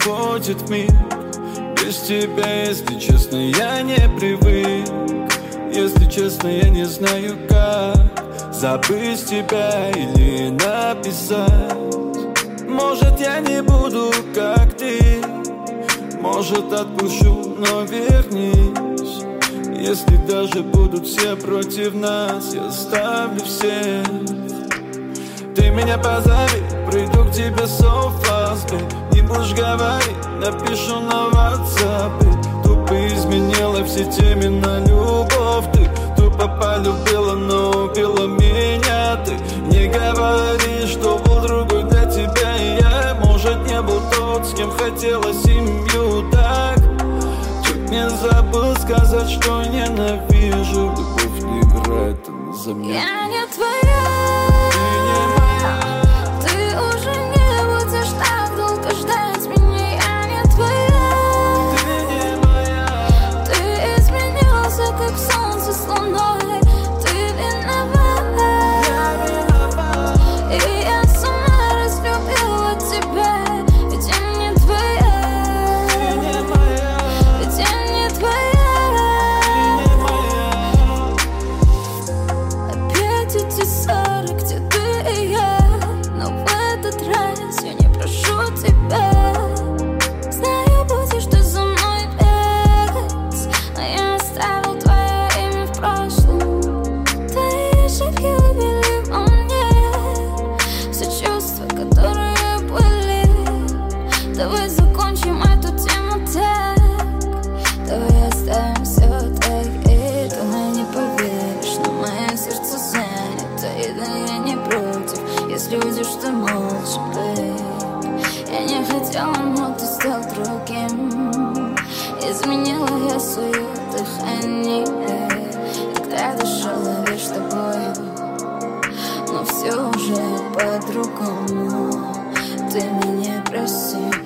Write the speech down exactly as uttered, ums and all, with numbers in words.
уходит мир. Без тебя, если честно, я не привык. Если честно, я не знаю, как забыть тебя или написать. Может, я не буду, как ты, может, отпущу, но вернись. Если даже будут все против нас, я оставлю всех. Ты меня позови, приду к тебе с оффлаской. Не будешь говорить, напишу на WhatsApp. Тупо изменила все темы на любовь. Ты тупо полюбила, но убила меня. Ты не говори, что был другой для тебя. И я, может, не был тот, с кем хотела семью так. Чуть не забыл сказать, что ненавижу. Любовь не играет, она за меня. Я не твоя. Давай закончим эту тему так. Давай оставим все так. И думаю, не поверишь, но мое сердце занято. И да, я не против, если уйдешь ты молча, бэйб. Я не хотела, но ты стал другим. Изменила я свое дыхание, когда дышала лишь тобой. Но все уже по-другому. Ты меня прости.